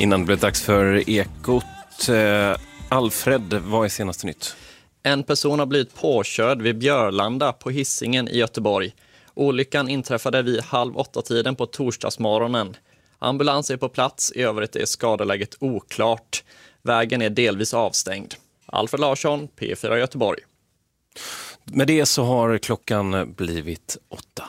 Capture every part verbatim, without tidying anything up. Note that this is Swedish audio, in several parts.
Innan det blev dags för Ekot. Eh, Alfred, vad är senaste nytt? En person har blivit påkörd vid Björlanda på Hisingen i Göteborg. Olyckan inträffade vid halv åtta tiden på torsdagsmorgonen. Ambulans är på plats, i övrigt är skadeläget oklart. Vägen är delvis avstängd. Alfred Larsson, P fyra Göteborg. Med det så har klockan blivit åtta.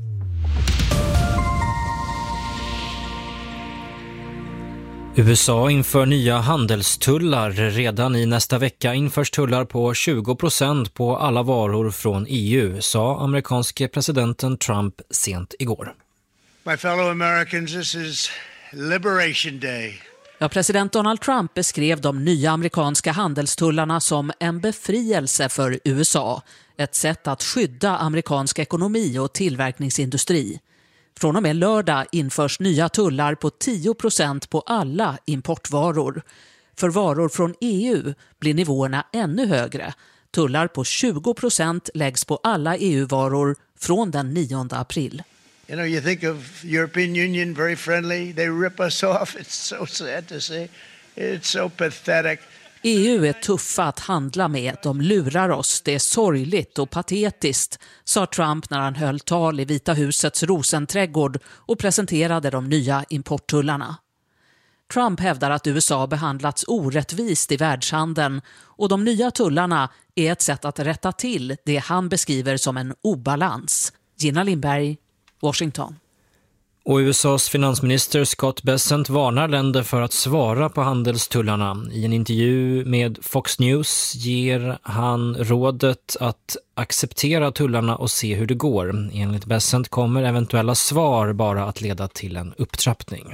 U S A inför nya handelstullar. Redan i nästa vecka införs tullar på tjugo procent på alla varor från E U, sa amerikanske presidenten Trump sent igår. My fellow Americans, this is Liberation Day. Ja, president Donald Trump beskrev de nya amerikanska handelstullarna som en befrielse för U S A. Ett sätt att skydda amerikansk ekonomi och tillverkningsindustri. Från och med lördag införs nya tullar på tio procent på alla importvaror. För varor från E U blir nivåerna ännu högre. Tullar på tjugo procent läggs på alla E U-varor från den nionde april. You know, you think of European Union, very friendly. They rip us off. It's so sad to see. It's so pathetic. E U är tuffa att handla med. De lurar oss. Det är sorgligt och patetiskt, sa Trump när han höll tal i Vita husets Rosenträdgård och presenterade de nya importtullarna. Trump hävdar att U S A behandlats orättvist i världshandeln och de nya tullarna är ett sätt att rätta till det han beskriver som en obalans. Gina Lindberg, Washington. Och U S A:s finansminister Scott Bessent varnar länder för att svara på handelstullarna. I en intervju med Fox News ger han rådet att acceptera tullarna och se hur det går. Enligt Bessent kommer eventuella svar bara att leda till en upptrappning.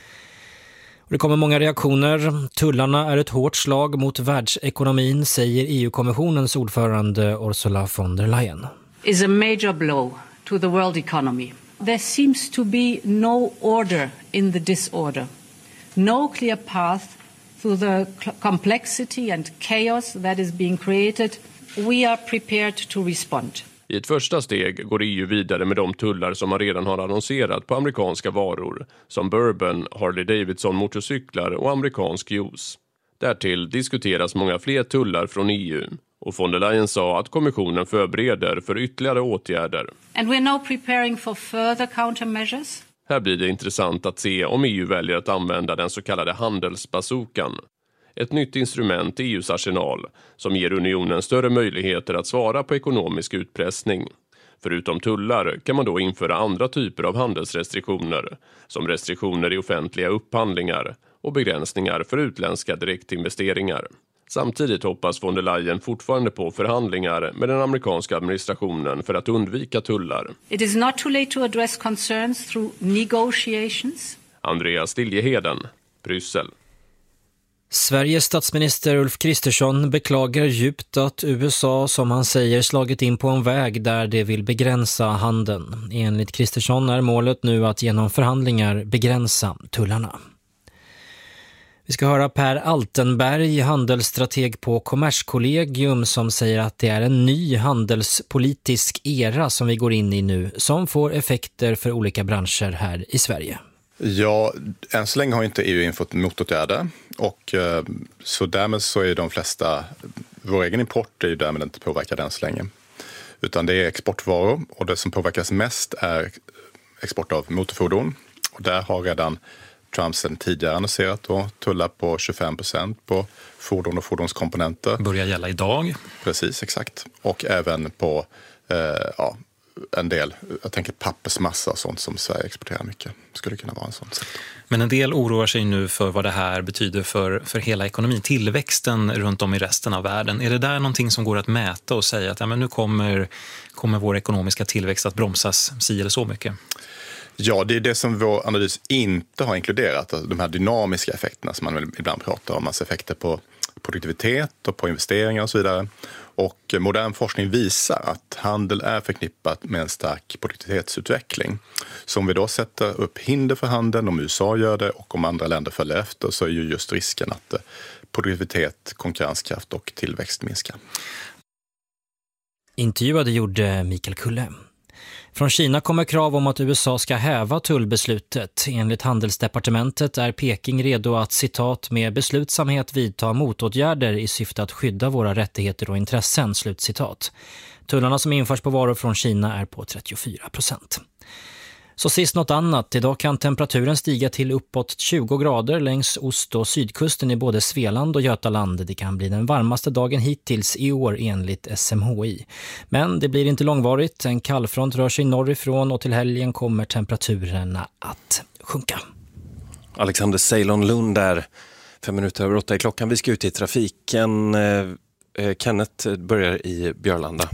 Och det kommer många reaktioner. Tullarna är ett hårt slag mot världsekonomin, säger E U-kommissionens ordförande Ursula von der Leyen. Is a major blow to the world economy. There seems to be no order in the disorder, no clear path through the complexity and chaos that is being created. We are prepared to respond. I ett första steg går E U vidare med de tullar som man redan har annonserat på amerikanska varor, som bourbon, Harley Davidson motorcyklar och amerikansk juice. Därtill diskuteras många fler tullar från E U. Och von der Leyen sa att kommissionen förbereder för ytterligare åtgärder. And we're now preparing for further countermeasures. Här blir det intressant att se om E U väljer att använda den så kallade handelsbazookan. Ett nytt instrument i E U:s arsenal som ger unionen större möjligheter att svara på ekonomisk utpressning. Förutom tullar kan man då införa andra typer av handelsrestriktioner, som restriktioner i offentliga upphandlingar och begränsningar för utländska direktinvesteringar. Samtidigt hoppas von der Leyen fortfarande på förhandlingar med den amerikanska administrationen för att undvika tullar. It is not too late to address concerns through negotiations. Andreas Liljeheden, Bryssel. Sveriges statsminister Ulf Kristersson beklagar djupt att U S A, som han säger, slagit in på en väg där det vill begränsa handeln. Enligt Kristersson är målet nu att genom förhandlingar begränsa tullarna. Vi ska höra Per Altenberg, handelsstrateg på Kommerskollegium, som säger att det är en ny handelspolitisk era som vi går in i nu, som får effekter för olika branscher här i Sverige. Ja, än så länge har inte E U infört motåtgärder och så därmed så är de flesta, vår egen import är ju därmed inte påverkad än så länge. Utan det är exportvaror och det som påverkas mest är export av motorfordon och där har redan Trump sedan tidigare annonserat då, tullar på tjugofem procent på fordon och fordonskomponenter. Börjar gälla idag. Precis, exakt. Och även på eh, ja, en del, jag tänker pappersmassa och sånt som Sverige exporterar mycket. Skulle kunna vara en sån sektor. Men en del oroar sig nu för vad det här betyder för, för hela ekonomin, tillväxten runt om i resten av världen. Är det där någonting som går att mäta och säga att ja, men nu kommer, kommer vår ekonomiska tillväxt att bromsas si eller så mycket? Ja, det är det som vår analys inte har inkluderat, de här dynamiska effekterna som man ibland pratar om, alltså effekter på produktivitet och på investeringar och så vidare. Och modern forskning visar att handel är förknippat med en stark produktivitetsutveckling. Så om vi då sätter upp hinder för handeln, om U S A gör det och om andra länder följer efter, så är ju just risken att produktivitet, konkurrenskraft och tillväxt minskar. Intervjuade gjorde Mikael Kulle. Från Kina kommer krav om att U S A ska häva tullbeslutet. Enligt handelsdepartementet är Peking redo att citat med beslutsamhet vidta motåtgärder i syfte att skydda våra rättigheter och intressen, slutcitat. Tullarna som införs på varor från Kina är på trettiofyra procent. Så sist något annat. Idag kan temperaturen stiga till uppåt tjugo grader längs ost- och sydkusten i både Svealand och Götaland. Det kan bli den varmaste dagen hittills i år enligt S M H I. Men det blir inte långvarigt. En kallfront rör sig norrifrån och till helgen kommer temperaturerna att sjunka. Alexander Ceylon Lund där, fem minuter över åtta i klockan. Vi ska ut i trafiken. Kenneth börjar i Björlanda.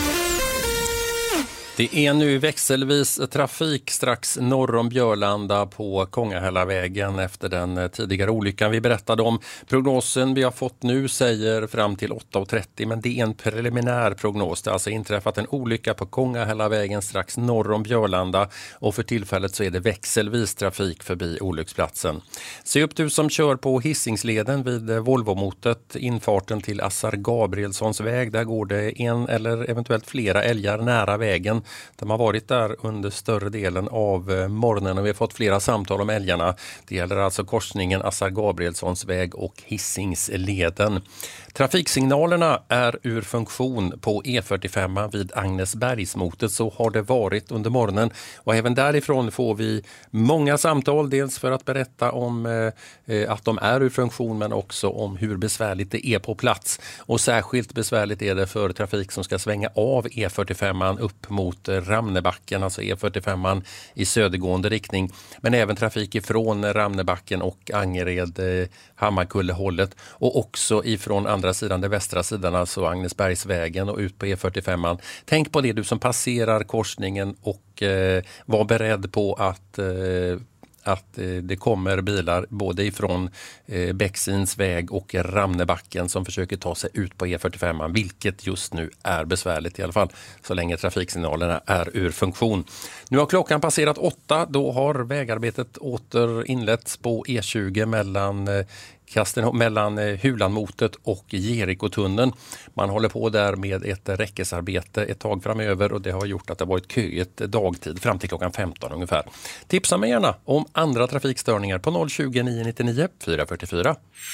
Det är nu växelvis trafik strax norr om Björlanda på Kongahällavägen efter den tidigare olyckan vi berättade om. Prognosen vi har fått nu säger fram till åtta trettio, men det är en preliminär prognos. Det har alltså inträffat en olycka på Kongahällavägen strax norr om Björlanda och för tillfället så är det växelvis trafik förbi olycksplatsen. Se upp du som kör på Hisingsleden vid Volvomotet, infarten till Assar Gabrielssons väg. Där går det en eller eventuellt flera älgar nära vägen. De har varit där under större delen av morgonen och vi har fått flera samtal om älgarna. Det gäller alltså korsningen Assar Gabrielssons väg och Hisingsleden. Trafiksignalerna är ur funktion på E fyrtiofem vid Agnesbergsmotet, så har det varit under morgonen. Och även därifrån får vi många samtal, dels för att berätta om eh, att de är ur funktion men också om hur besvärligt det är på plats. Och särskilt besvärligt är det för trafik som ska svänga av E fyrtiofem upp mot Ramnebacken, alltså E fyrtiofem i södergående riktning. Men även trafik ifrån Ramnebacken och Angered, eh, Hammarkullehållet och också ifrån andra sidan, den västra sidan, alltså Agnesbergsvägen och ut på E fyrtiofem. Tänk på det du som passerar korsningen och eh, var beredd på att, eh, att eh, det kommer bilar både ifrån eh, Bäcksins väg och Ramnebacken som försöker ta sig ut på E fyrtiofem, vilket just nu är besvärligt i alla fall så länge trafiksignalerna är ur funktion. Nu har klockan passerat åtta, då har vägarbetet åter inletts på E tjugo mellan eh, Kasten mellan Hulanmotet och Jerikotunneln. Man håller på där med ett räckesarbete ett tag framöver och det har gjort att det har varit köigt dagtid fram till klockan femton ungefär. Tipsa mig gärna om andra trafikstörningar på noll tjugo, nio nittionio, fyra fyrtiofyra.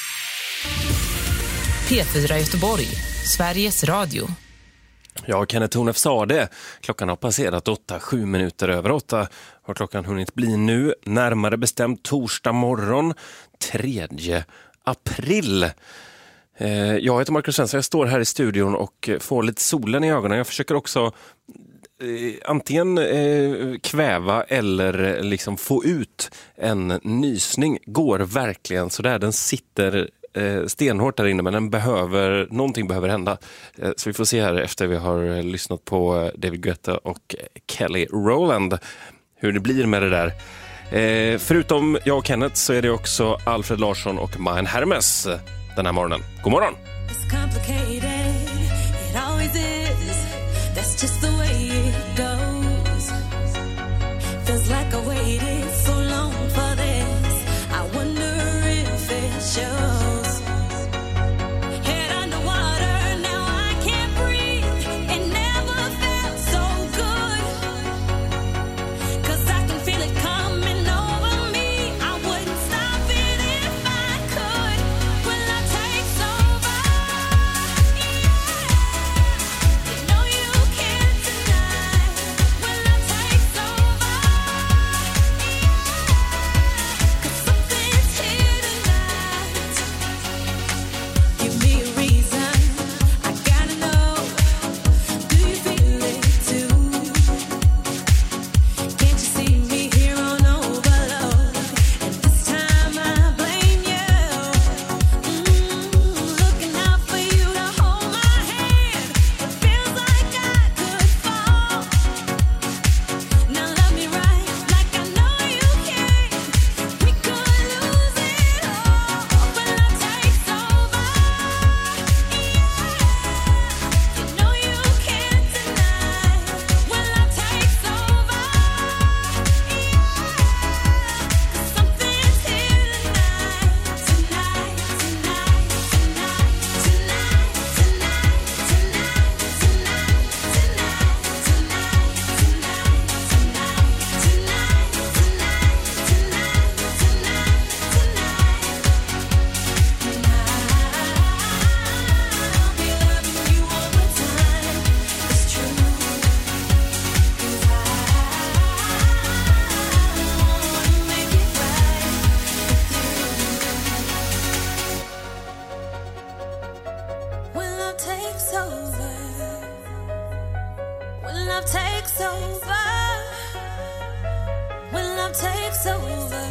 P fyra Göteborg, Sveriges Radio. Ja, Kenneth Tornef sa det. Klockan har passerat åtta, sju minuter över åtta. Har klockan hunnit bli nu, närmare bestämt torsdag morgon, tredje april. Eh, jag heter Marcus Svensson, jag står här i studion och får lite solen i ögonen. Jag försöker också eh, antingen eh, kväva eller liksom få ut en nysning. Går verkligen så där, den sitter stenhårt där inne, men den behöver, någonting behöver hända. Så vi får se här efter vi har lyssnat på David Guetta och Kelly Rowland hur det blir med det där. Eh, förutom jag och Kenneth så är det också Alfred Larsson och Majen Hermes den här morgonen. God morgon! takes over, when love takes over, when love takes over,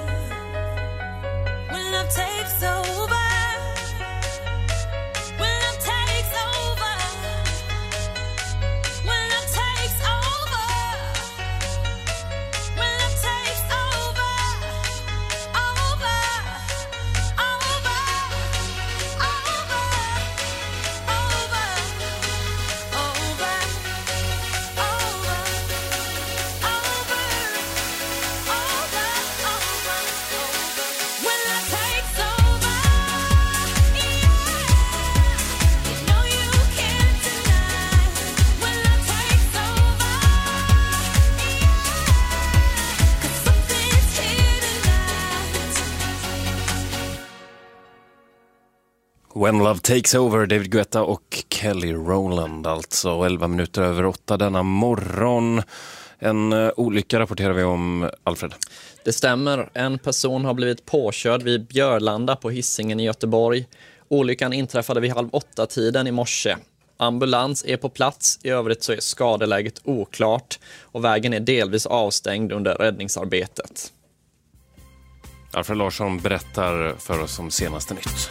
when love takes over. When Love Takes Over, David Guetta och Kelly Rowland, alltså elva minuter över åtta denna morgon. En uh, olycka rapporterar vi om, Alfred. Det stämmer, en person har blivit påkörd vid Björlanda på Hisingen i Göteborg. Olyckan inträffade vid halv åtta tiden i morse. Ambulans är på plats, i övrigt så är skadeläget oklart och vägen är delvis avstängd under räddningsarbetet. Alfred Larsson berättar för oss om senaste nytt.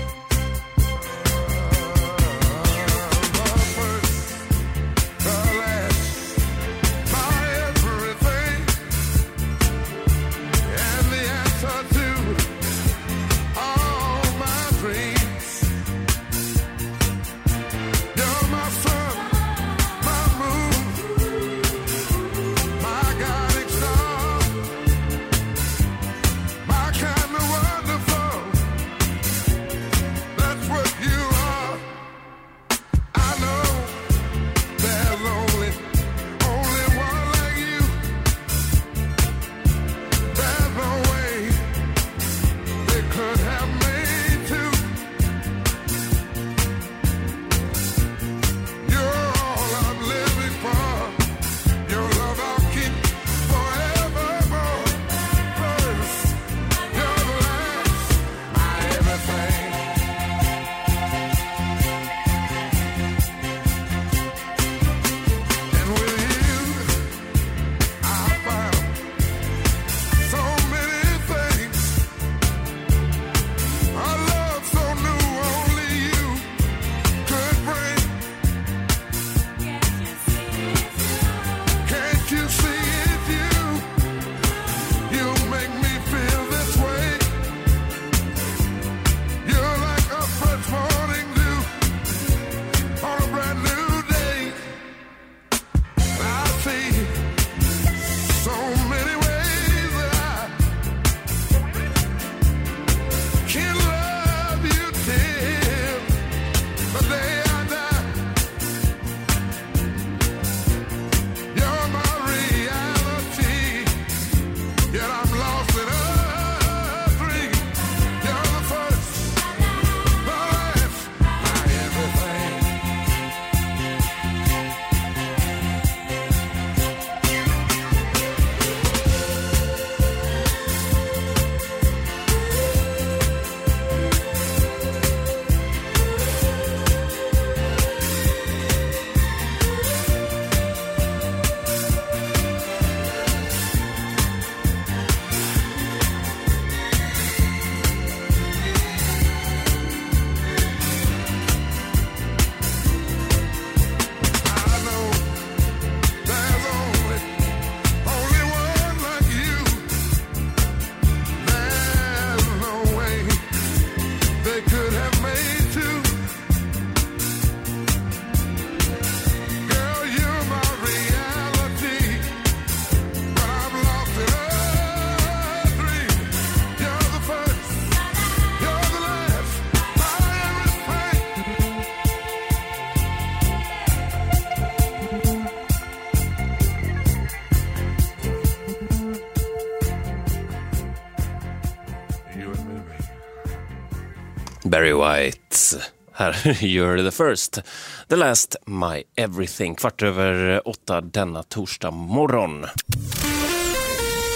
Barry White. Här, You're the first, the last, my everything. Kvart över åtta denna torsdag morgon.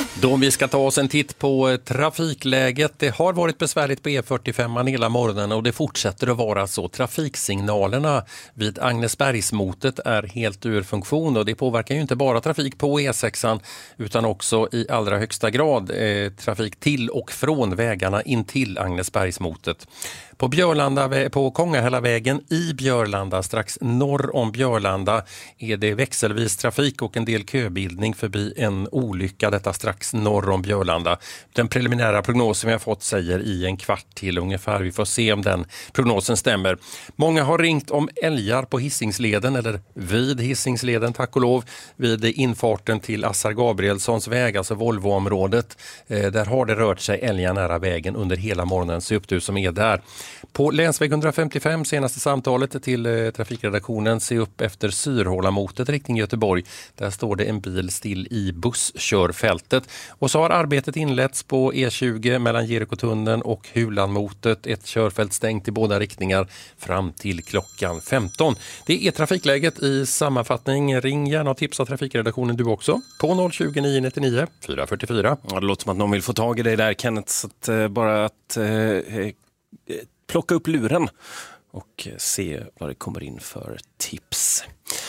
Då vi ska ta oss en titt på trafikläget. Det har varit besvärligt på E fyrtiofem hela morgonen och det fortsätter att vara så. Trafiksignalerna vid Agnesbergsmotet är helt ur funktion och det påverkar ju inte bara trafik på E sexan utan också i allra högsta grad eh, trafik till och från vägarna in till Agnesbergsmotet. På, Björlanda, på Kongahällavägen i Björlanda, strax norr om Björlanda, är det växelvis trafik och en del köbildning förbi en olycka, detta strax norr om Björlanda. Den preliminära prognosen vi har fått säger i en kvart till ungefär. Vi får se om den prognosen stämmer. Många har ringt om älgar på Hisingsleden, eller vid Hisingsleden, tack och lov, vid infarten till Assar Gabrielssons väg, alltså Volvoområdet. Eh, där har det rört sig älgar nära vägen under hela morgonen, så upp du som är där. På länsväg hundrafemtiofem, senaste samtalet till eh, trafikredaktionen, se upp efter Syrhålamotet riktning Göteborg. Där står det en bil still i busskörfältet. Och så har arbetet inletts på E tjugo mellan Jerikotunneln och Hulanmotet. Ett körfält stängt i båda riktningar fram till klockan femton. Det är trafikläget i sammanfattning. Ring gärna och tipsa trafikredaktionen du också på noll tjugo nio nittionio fyra fyrtiofyra. Ja, det låter som att någon vill få tag i dig där, Kenneth, så att, eh, bara att eh, plocka upp luren och se vad det kommer in för tips.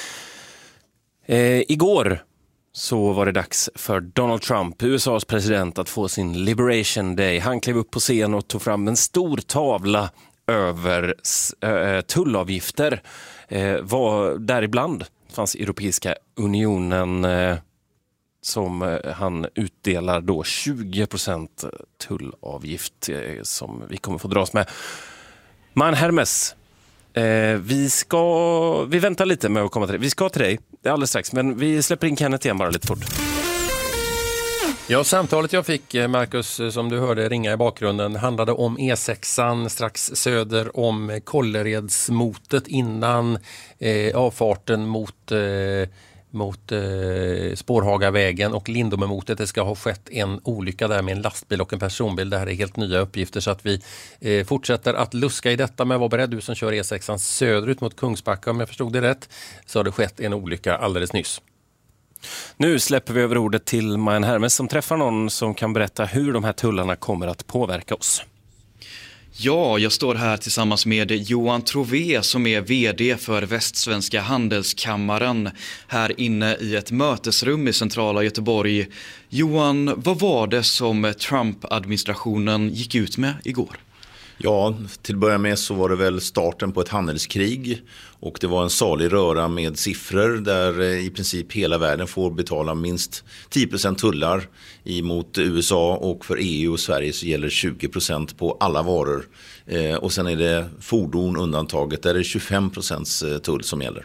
Eh, igår så var det dags för Donald Trump, U S A:s president, att få sin Liberation Day. Han klev upp på scen och tog fram en stor tavla över äh, tullavgifter. Eh, var däribland fanns Europeiska unionen eh, som eh, han utdelar då tjugo procent tullavgift eh, som vi kommer få dras med. Man Hermes, eh, vi ska vi väntar lite med att komma till dig. Vi ska till dig alldeles strax, men vi släpper in Kenneth igen bara lite fort. Ja, samtalet jag fick, Marcus, som du hörde ringa i bakgrunden, handlade om E sexan strax söder om Kålleredsmotet innan eh, avfarten mot eh, mot eh, Spårhagavägen och Lindomemotet. Det ska ha skett en olycka där med en lastbil och en personbil. Det här är helt nya uppgifter, så att vi eh, fortsätter att luska i detta. Men var beredd, du som kör E sexan söderut mot Kungsbacka, om jag förstod det rätt, så har det skett en olycka alldeles nyss. Nu släpper vi över ordet till Man Hermes som träffar någon som kan berätta hur de här tullarna kommer att påverka oss. Ja, jag står här tillsammans med Johan Trové som är vd för Västsvenska handelskammaren här inne i ett mötesrum i centrala Göteborg. Johan, vad var det som Trump-administrationen gick ut med igår? Ja, till att börja med så var det väl starten på ett handelskrig och det var en salig röra med siffror där i princip hela världen får betala minst tio procent tullar emot U S A, och för E U och Sverige så gäller tjugo procent på alla varor. Eh, och sen är det fordon undantaget där det är tjugofem procent tull som gäller.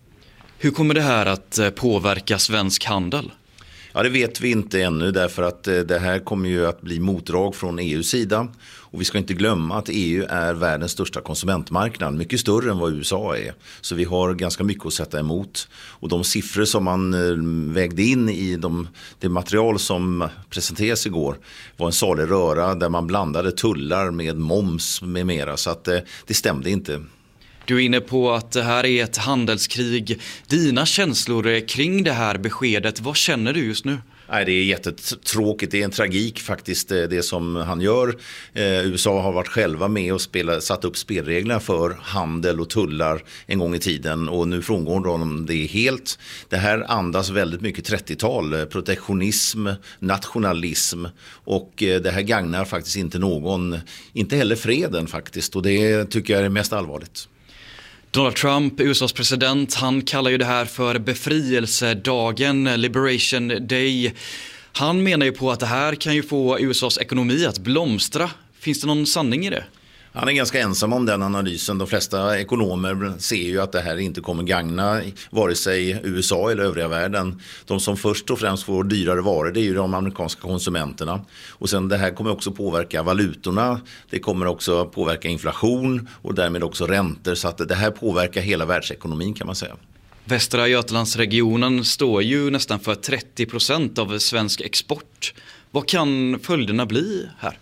Hur kommer det här att påverka svensk handel? Ja, det vet vi inte ännu, därför att det här kommer ju att bli motdrag från E U:s sida. Och vi ska inte glömma att E U är världens största konsumentmarknad, mycket större än vad U S A är. Så vi har ganska mycket att sätta emot. Och de siffror som man vägde in i de, det material som presenterades igår var en salig röra där man blandade tullar med moms med mera. Så att det, det stämde inte. Du är inne på att det här är ett handelskrig. Dina känslor kring det här beskedet, vad känner du just nu? Nej, det är jättetråkigt, det är en tragik faktiskt det som han gör. Eh, U S A har varit själva med och spela, satt upp spelreglerna för handel och tullar en gång i tiden, och nu frångår de det helt. Det här andas väldigt mycket trettiotal, protektionism, nationalism, och eh, det här gagnar faktiskt inte någon, inte heller freden faktiskt, och det tycker jag är mest allvarligt. Donald Trump, U S A:s president, han kallar ju det här för befrielsedagen, Liberation Day. Han menar ju på att det här kan ju få U S A:s ekonomi att blomstra. Finns det någon sanning i det? Han är ganska ensam om den analysen. De flesta ekonomer ser ju att det här inte kommer gagna vare sig U S A eller övriga världen. De som först och främst får dyrare varor, det är ju de amerikanska konsumenterna. Och sen det här kommer också påverka valutorna. Det kommer också påverka inflation och därmed också räntor. Så att det här påverkar hela världsekonomin, kan man säga. Västra Götalandsregionen står ju nästan för trettio procent av svensk export. Vad kan följderna bli här?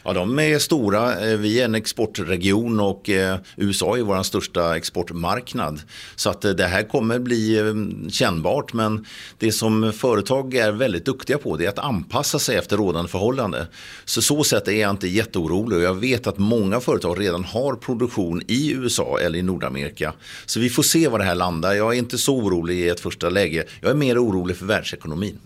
Ja, de är stora. Vi är en exportregion och U S A är vår största exportmarknad. Så att det här kommer bli kännbart, men det som företag är väldigt duktiga på det är att anpassa sig efter rådande förhållanden. Så så sätt är jag inte jätteorolig, och jag vet att många företag redan har produktion i U S A eller i Nordamerika. Så vi får se var det här landar. Jag är inte så orolig i ett första läge. Jag är mer orolig för världsekonomin.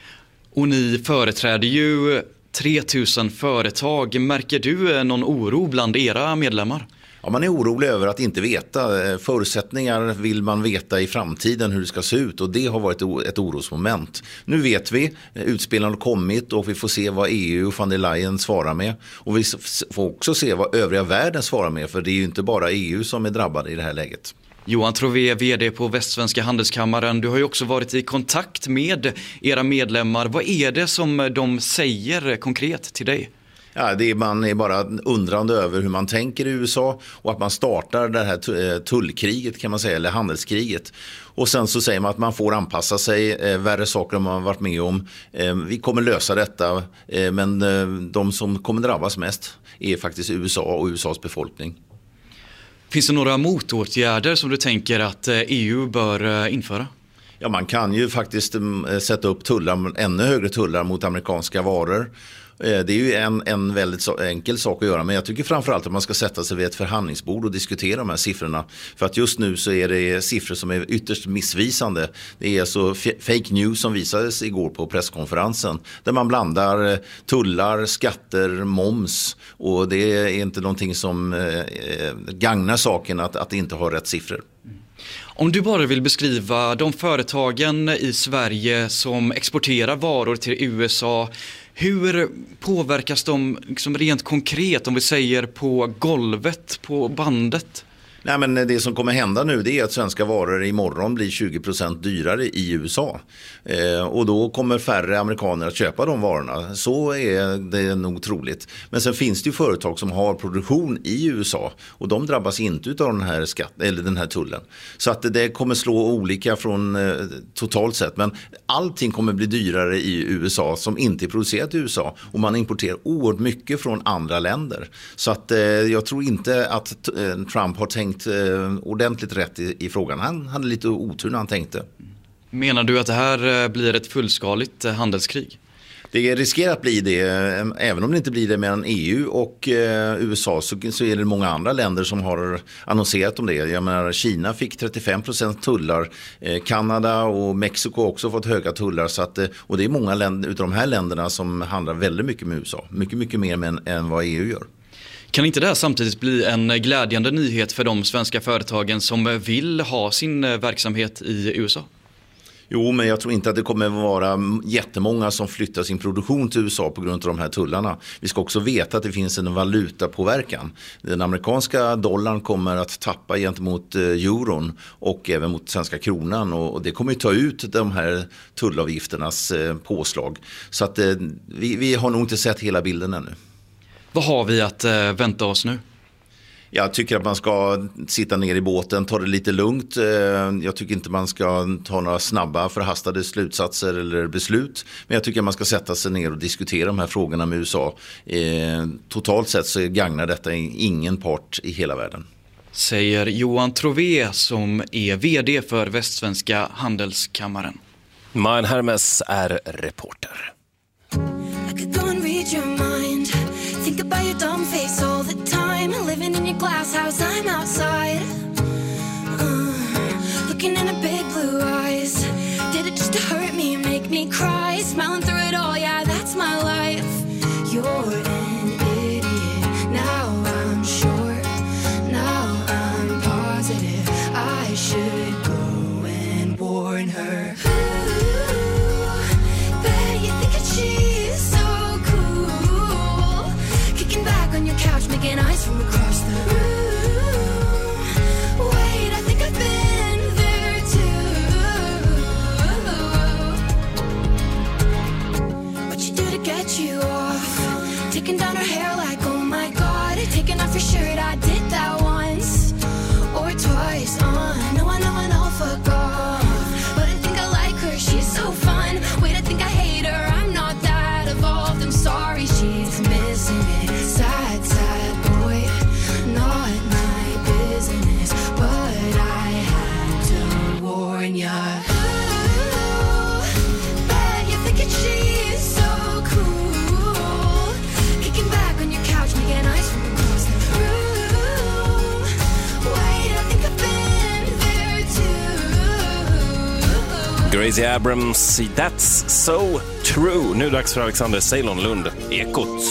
Och ni företräder ju tre tusen företag. Märker du någon oro bland era medlemmar? Ja, man är orolig över att inte veta. Förutsättningar vill man veta i framtiden hur det ska se ut, och det har varit ett orosmoment. Nu vet vi, utspelen har kommit och vi får se vad E U och van der Leyen svarar med. Och vi får också se vad övriga världen svarar med, för det är ju inte bara E U som är drabbade i det här läget. Johan Trové, vd på Västsvenska handelskammaren. Du har ju också varit i kontakt med era medlemmar. Vad är det som de säger konkret till dig? Ja, det är, man är bara undrande över hur man tänker i U S A, och att man startar det här tullkriget, kan man säga, eller handelskriget. Och sen så säger man att man får anpassa sig, eh, värre saker man har varit med om. Eh, vi kommer lösa detta, eh, men eh, de som kommer drabbas mest är faktiskt U S A och U S A:s befolkning. Finns det några motåtgärder som du tänker att E U bör införa? Ja, man kan ju faktiskt sätta upp tullar, ännu högre tullar mot amerikanska varor. Det är ju en, en väldigt enkel sak att göra, men jag tycker framförallt att man ska sätta sig vid ett förhandlingsbord och diskutera de här siffrorna. För att just nu så är det siffror som är ytterst missvisande. Det är alltså fake news som visades igår på presskonferensen, där man blandar tullar, skatter, moms, och det är inte någonting som eh, gagnar saken att, att inte ha rätt siffror. Om du bara vill beskriva de företagen i Sverige som exporterar varor till U S A, hur påverkas de liksom rent konkret, om vi säger på golvet, på bandet? Nej, men det som kommer hända nu, det är att svenska varor imorgon blir tjugo procent dyrare i U S A. Eh, och då kommer färre amerikaner att köpa de varorna. Så är det nog troligt. Men sen finns det ju företag som har produktion i U S A, och de drabbas inte av den här skatt, eller den här tullen. Så att det kommer slå olika från eh, totalt sett. Men allting kommer bli dyrare i U S A som inte är producerat i U S A. Och man importerar oerhört mycket från andra länder. Så att eh, jag tror inte att eh, Trump har tänkt ordentligt rätt i, i frågan. Han hade lite otur när han tänkte. Menar du att det här blir ett fullskaligt handelskrig? Det riskerar att bli det, även om det inte blir det mellan E U och U S A, så, så är det många andra länder som har annonserat om det. Jag menar, Kina fick trettiofem procent tullar, Kanada och Mexiko har också fått höga tullar, så att, och det är många länder, utav de här länderna som handlar väldigt mycket med U S A. Mycket, mycket mer än, än vad E U gör. Kan inte det här samtidigt bli en glädjande nyhet för de svenska företagen som vill ha sin verksamhet i U S A? Jo, men jag tror inte att det kommer vara jättemånga som flyttar sin produktion till U S A på grund av de här tullarna. Vi ska också veta att det finns en valutapåverkan. Den amerikanska dollarn kommer att tappa gentemot euron och även mot svenska kronan, och det kommer att ta ut de här tullavgifternas påslag. Så att vi, vi har nog inte sett hela bilden ännu. Vad har vi att äh, vänta oss nu? Jag tycker att man ska sitta ner i båten, ta det lite lugnt. Jag tycker inte man ska ta några snabba förhastade slutsatser eller beslut. Men jag tycker att man ska sätta sig ner och diskutera de här frågorna med U S A. Totalt sett så gagnar detta ingen part i hela världen. Säger Johan Trové som är vd för Västsvenska handelskammaren. Man Hermes är reporter. Think about your dumb face all the time. Living in your glass house, I'm outside. Uh, looking in her big blue eyes. Did it just to hurt me and make me cry? Smiling through it all, yeah, that's my life. You're an idiot. Now I'm sure. Now I'm positive. I should go and warn her. Ooh, bet you think that she's so back on your couch, making eyes from across the room. Wait, I think I've been there too. What you do to get you off? Taking down her hair like, oh my god. Taking off your shirt, I did that once or twice. Uh, no, I know Gracie Abrams, That's So True. Nu är det dags för Alexander Ceylon-Lund, Ekot.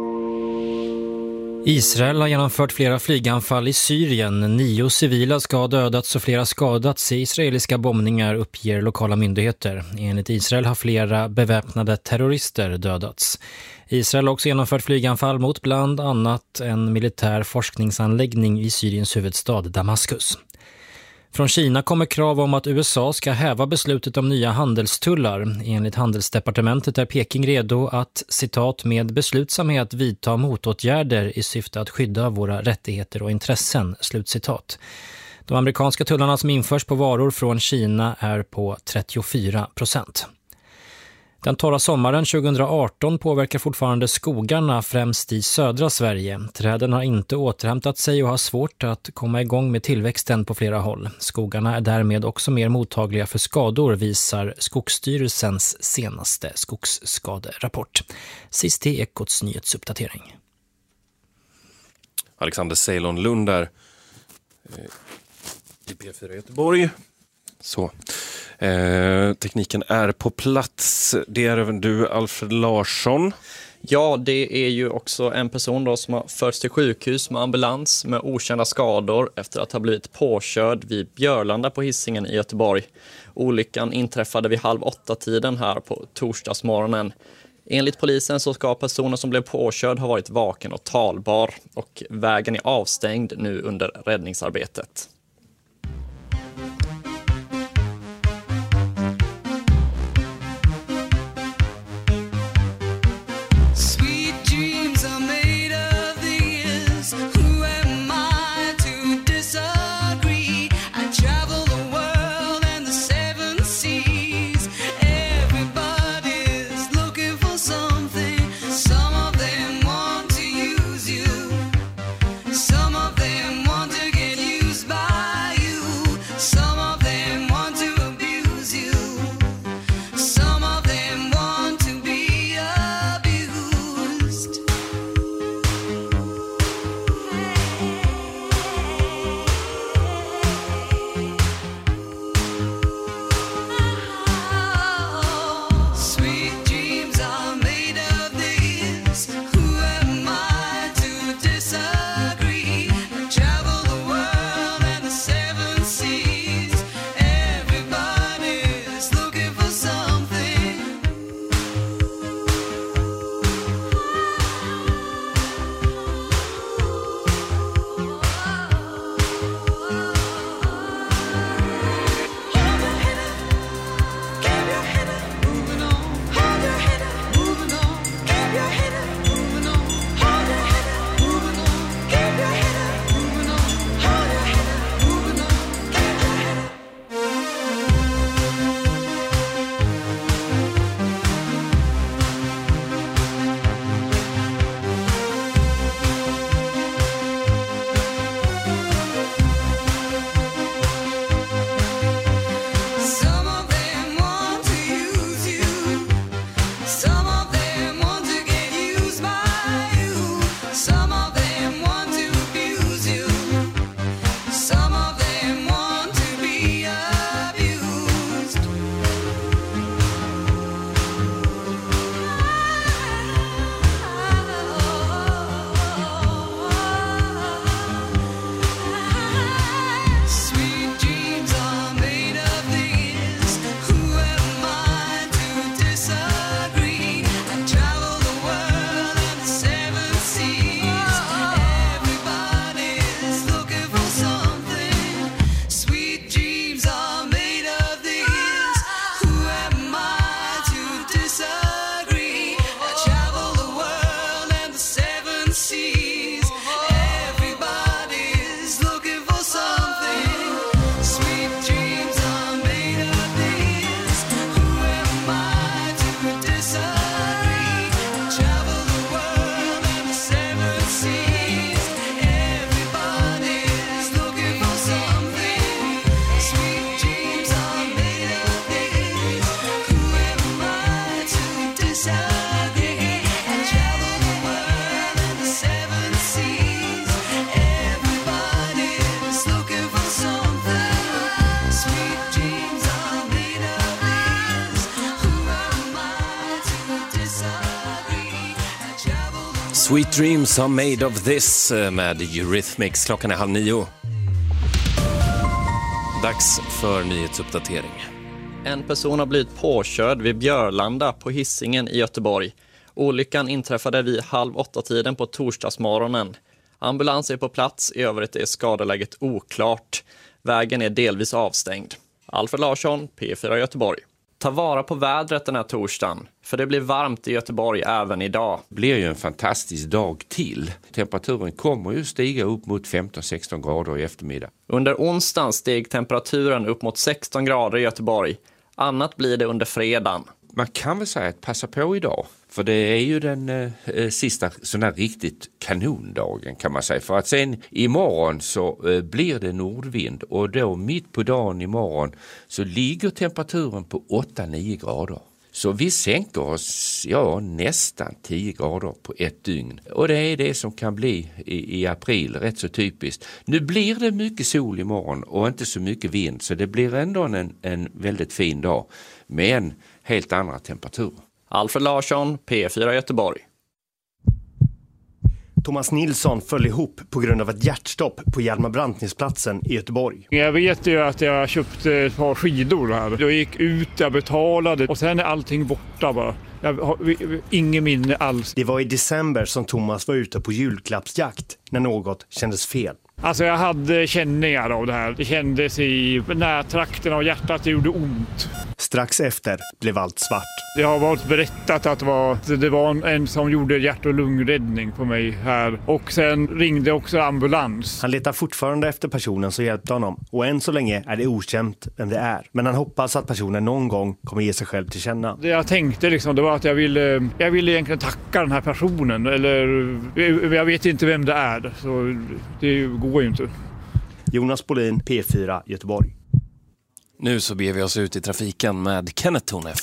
Israel har genomfört flera flyganfall i Syrien. Nio civila ska ha dödats och flera skadats i israeliska bombningar, uppger lokala myndigheter. Enligt Israel har flera beväpnade terrorister dödats. Israel har också genomfört flyganfall mot bland annat en militär forskningsanläggning i Syriens huvudstad Damaskus. Från Kina kommer krav om att U S A ska häva beslutet om nya handelstullar. Enligt handelsdepartementet är Peking redo att, citat, med beslutsamhet vidta motåtgärder i syfte att skydda våra rättigheter och intressen, slutcitat. De amerikanska tullarna som införs på varor från Kina är på trettiofyra procent. Den torra sommaren tjugoarton påverkar fortfarande skogarna, främst i södra Sverige. Träden har inte återhämtat sig och har svårt att komma igång med tillväxten på flera håll. Skogarna är därmed också mer mottagliga för skador, visar Skogsstyrelsens senaste skogsskaderapport. Sist i Ekots nyhetsuppdatering. Alexander Ceylon-Lund där i P fyra Göteborg. Så. Eh, tekniken är på plats. Det är även du, Alfred Larsson. Ja, det är ju också en person då som har förts till sjukhus med ambulans med okända skador efter att ha blivit påkörd vid Björlanda på Hisingen i Göteborg. Olyckan inträffade vid halv åtta tiden här på torsdagsmorgonen. Enligt polisen så ska personen som blev påkörd ha varit vaken och talbar, och vägen är avstängd nu under räddningsarbetet. Some of them want to get used by Sweet Dreams are made of this med Eurythmics. Klockan är halv nio. Dags för nyhetsuppdatering. En person har blivit påkörd vid Björlanda på Hisingen i Göteborg. Olyckan inträffade vid halv åtta tiden på torsdagsmorgonen. Ambulans är på plats, i övrigt är skadeläget oklart. Vägen är delvis avstängd. Alfred Larsson, P fyra Göteborg. Ta vara på vädret den här torsdagen, för det blir varmt i Göteborg även idag. Det blir ju en fantastisk dag till. Temperaturen kommer ju stiga upp mot femton sexton grader i eftermiddag. Under onsdagen steg temperaturen upp mot sexton grader i Göteborg. Annat blir det under fredagen. Man kan väl säga att passa på idag. För det är ju den eh, sista sån här riktigt kanondagen kan man säga. För att sen imorgon så eh, blir det nordvind. Och då mitt på dagen imorgon så ligger temperaturen på åtta nio grader. Så vi sänker oss ja, nästan tio grader på ett dygn. Och det är det som kan bli i, i april, rätt så typiskt. Nu blir det mycket sol imorgon och inte så mycket vind. Så det blir ändå en, en väldigt fin dag. Men helt andra temperaturer. Alfred Larsson, P fyra Göteborg. Thomas Nilsson föll ihop på grund av ett hjärtstopp på Hjalmar Brantningsplatsen i Göteborg. Jag vet ju att jag köpte ett par skidor här. Jag gick ut, jag betalade och sen är allting borta bara. Jag har ingen minne alls. Det var i december som Thomas var ute på julklappsjakt när något kändes fel. Alltså jag hade känningar av det här. Det kändes i närtrakten av hjärtat, det gjorde ont. Strax efter blev allt svart. Det har varit berättat att det var, det var en som gjorde hjärt- och lungräddning på mig här. Och sen ringde också ambulans. Han letar fortfarande efter personen som hjälpte honom. Och än så länge är det okänt vem det är. Men han hoppas att personen någon gång kommer ge sig själv till känna. Det jag tänkte liksom, det var att jag ville, jag ville egentligen tacka den här personen. Eller jag vet inte vem det är. Så det går ju inte. Jonas Bolin, P fyra Göteborg. Nu så ber vi oss ut i trafiken med Kenneth Tonef.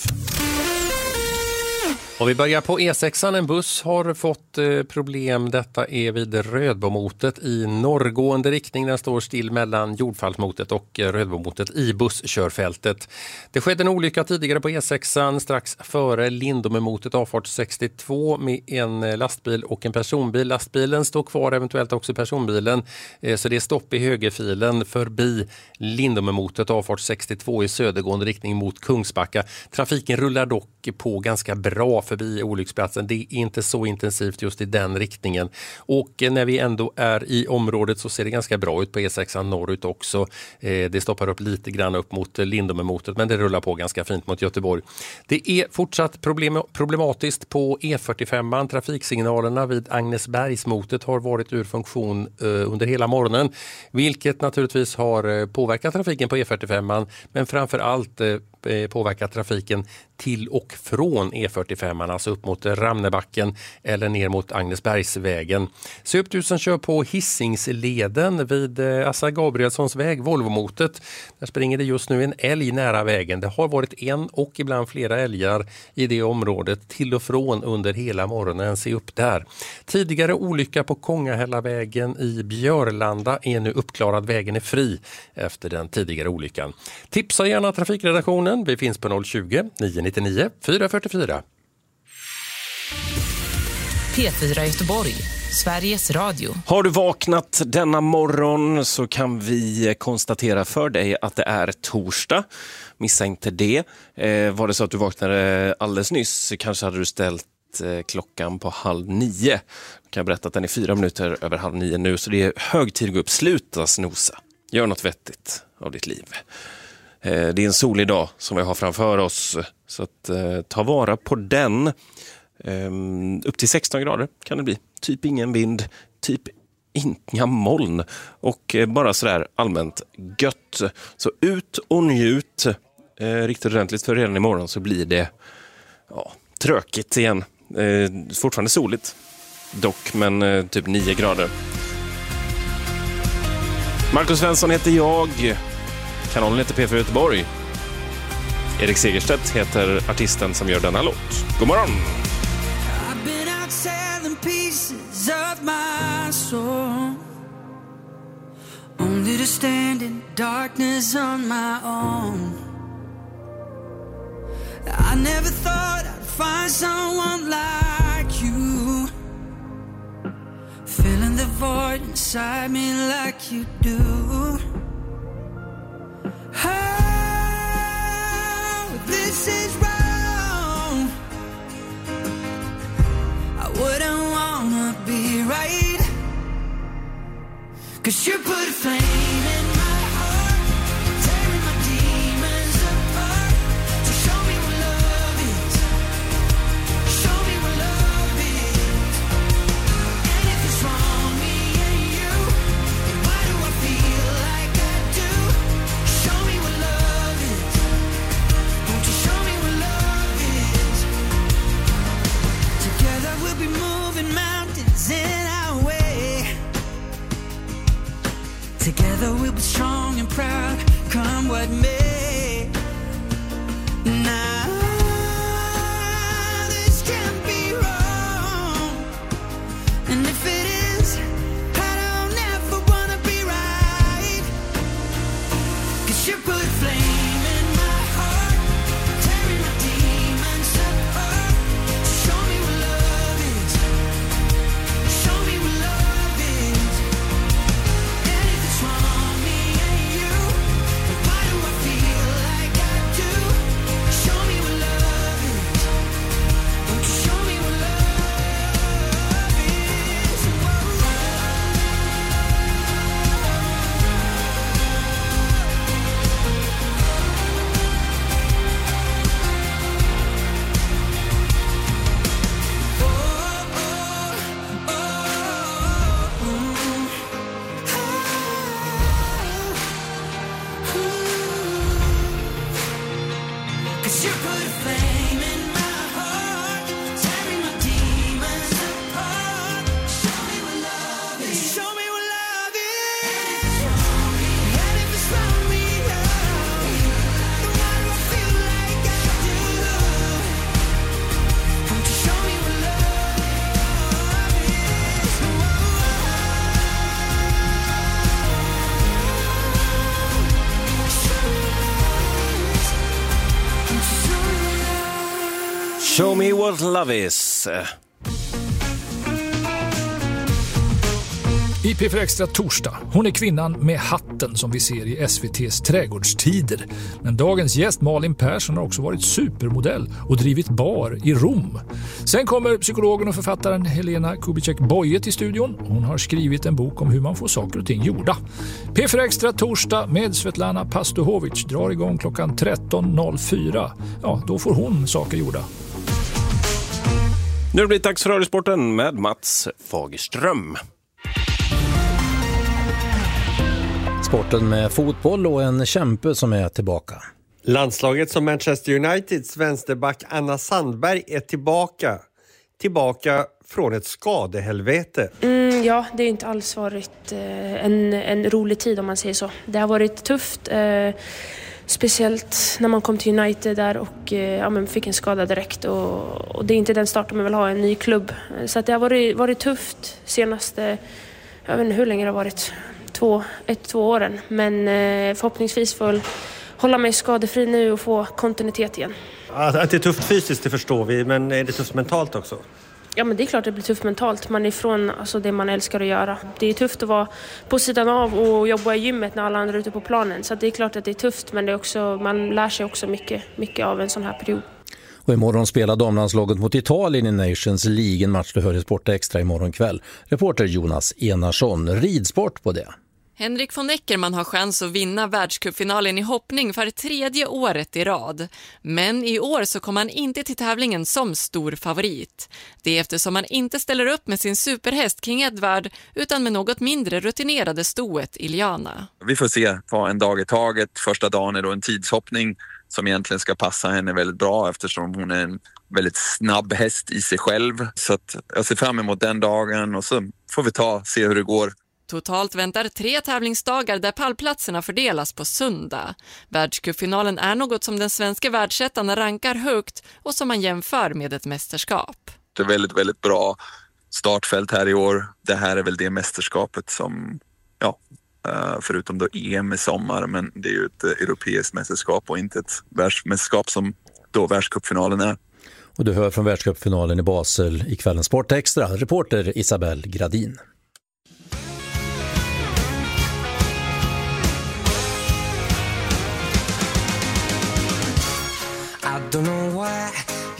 Och vi börjar på E sexan. En buss har fått eh, problem. Detta är vid Rödbomotet i norrgående riktning. Den står still mellan Jordfallsmotet och eh, Rödbomotet i busskörfältet. Det skedde en olycka tidigare på E sexan strax före Lindomemotet avfart sextiotvå med en eh, lastbil och en personbil. Lastbilen står kvar, eventuellt också personbilen. Eh, så det är stopp i högerfilen förbi Lindomemotet avfart sextiotvå i södergående riktning mot Kungsbacka. Trafiken rullar dock på ganska bra förbi olycksplatsen. Det är inte så intensivt just i den riktningen. Och när vi ändå är i området så ser det ganska bra ut på E sexan norrut också. Det stoppar upp lite grann upp mot Lindomemotet, men det rullar på ganska fint mot Göteborg. Det är fortsatt problem, problematiskt på E fyrtiofem. Trafiksignalerna vid Agnesbergsmotet har varit ur funktion under hela morgonen, vilket naturligtvis har påverkat trafiken på E fyrtiofem, men framför allt påverkat trafiken till och från E fyrtiofem, alltså upp mot Ramnebacken eller ner mot Agnesbergsvägen. Så upp tusen kör på Hisingsleden vid Assa Gabrielssons väg, Volvomotet. Där springer det just nu en älg nära vägen. Det har varit en och ibland flera älgar i det området till och från under hela morgonen. Se upp där. Tidigare olycka på Kongahällavägen i Björlanda är nu uppklarad. Vägen är fri efter den tidigare olyckan. Tipsa gärna trafikredaktionen. Vi finns på noll tjugo, nio nittionio, fyra fyrtiofyra. P fyra Göteborg, Sveriges Radio. Har du vaknat denna morgon så kan vi konstatera för dig att det är torsdag. Missa inte det. Eh, var det så att du vaknade alldeles nyss, kanske hade du ställt eh, klockan på halv nio. Jag kan berätta att den är fyra minuter över halv nio nu, så det är hög tid att gå upp. Sluta snosa. Gör något vettigt av ditt liv. Det är en solig dag som vi har framför oss, så att eh, ta vara på den. Um, upp till sexton grader kan det bli. Typ ingen vind, typ inga moln och eh, bara sådär allmänt gött. Så ut och njut eh, riktigt ordentligt, för redan imorgon så blir det ja, trökigt igen. Eh, fortfarande soligt dock, men eh, typ nio grader. Marcus Svensson heter jag. Kanalen heter P fyra Göteborg. Erik Segerstedt heter artisten som gör denna låt. God morgon! I've been out selling pieces of my soul, only to stand in darkness on my own. I never thought I'd find someone like you, find the void inside me like you do. Oh, this is wrong. I wouldn't wanna be right, 'cause you put a flame in my heart, tearing my demons apart. So show me what love is, show me what love is. And if it's wrong, me and you, why do I feel like I do? Show me what love is, won't you show me what love is? Together we'll be moving mountains in our way. Together we'll be strong and proud, come what may. Now this can't be wrong, and if it is, I don't ever wanna be right. 'Cause you put a flame in my heart, tearing my demons apart. Show me what love is, show me what love is. And if it's wrong, me and you, why do I feel like I do? Show me what love is, won't you show me what love is? Whoa. 'Cause you put a flame in my heart, tearing my demons apart. Show me what love is, show me what love is. And if it's wrong, me, love, then why do I feel like I do? Won't you show me what love is? Show me what love is. I P fyra Extra torsdag. Hon är kvinnan med hatten som vi ser i S V T:s trädgårdstider. Men dagens gäst Malin Persson har också varit supermodell och drivit bar i Rom. Sen kommer psykologen och författaren Helena Kubicek-Boye till studion. Hon har skrivit en bok om hur man får saker och ting gjorda. P fyra Extra torsdag med Svetlana Pastuhovic drar igång klockan tretton noll fyra. Ja, då får hon saker gjorda. Nu blir det dags för Radiosporten med Mats Fagerström. Sporten med fotboll och en kämpe som är tillbaka. Landslaget som Manchester Uniteds vänsterback Anna Sandberg är tillbaka. Tillbaka från ett skadehelvete. Mm, ja, det har inte alls varit eh, en, en rolig tid om man säger så. Det har varit tufft. Eh, Speciellt när man kom till United där och eh, ja, men fick en skada direkt. Och, och det är inte den starten man vill ha, en ny klubb. Så att det har varit, varit tufft senaste, jag vet inte hur länge det har varit, två, ett, två åren. Men eh, förhoppningsvis får hålla mig skadefri nu och få kontinuitet igen. Att det är tufft fysiskt, det förstår vi, men är det tufft mentalt också? Ja, men det är klart att det blir tufft mentalt. Man är ifrån alltså, det man älskar att göra. Det är tufft att vara på sidan av och jobba i gymmet när alla andra är ute på planen. Så det är klart att det är tufft, men det är också, man lär sig också mycket, mycket av en sån här period. Och imorgon spelar damlandslaget mot Italien i Nations League, en match du hör i Sport Extra imorgon kväll. Reporter Jonas Enarsson, ridsport på det. Henrik von Eckermann har chans att vinna världscupfinalen i hoppning för tredje året i rad. Men i år så kommer han inte till tävlingen som stor favorit. Det är eftersom han inte ställer upp med sin superhäst King Edward utan med något mindre rutinerade stoet Iliana. Vi får se på en dag i taget. Första dagen är då en tidshoppning som egentligen ska passa henne väldigt bra eftersom hon är en väldigt snabb häst i sig själv. Så att jag ser fram emot den dagen och så får vi ta se hur det går. Totalt väntar tre tävlingsdagar där pallplatserna fördelas på söndag. Världscupfinalen är något som den svenska världsettan rankar högt och som man jämför med ett mästerskap. Det är väldigt, väldigt bra startfält här i år. Det här är väl det mästerskapet som, ja, förutom då E M i sommar, men det är ju ett europeiskt mästerskap och inte ett världsmästerskap som då världscupfinalen är. Och du hör från världscupfinalen i Basel i kvällens Sport Extra. Reporter Isabel Gradin.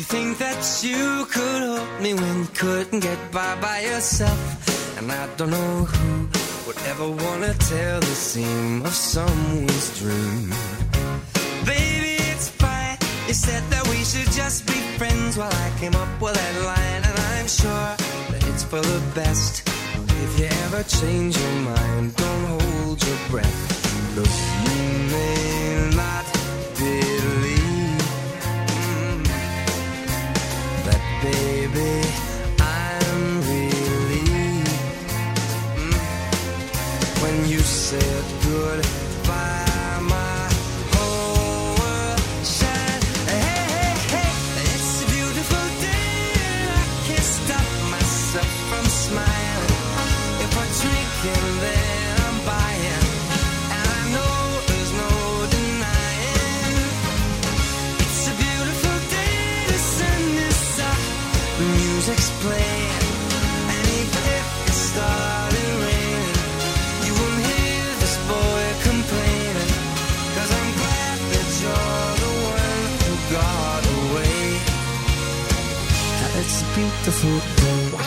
think that you could help me when you couldn't get by by yourself. And I don't know who would ever wanna tell the seam of someone's dream. Baby, it's fine. You said that we should just be friends while I came up with that line. And I'm sure that it's for the best. If you ever change your mind, don't hold your breath. Look, you may not believe mm, that, baby, I'm relieved mm, when you said goodbye. My whole world shined. Hey, hey, hey, it's a beautiful day and I can't stop myself from smiling. If I drink and then I'm buying, and I know there's no denying. It's a beautiful day, the sun is up, the music's playing, and even if it started raining, you won't hear this boy complaining, 'cause I'm glad that you're the one who got away. It's a beautiful day.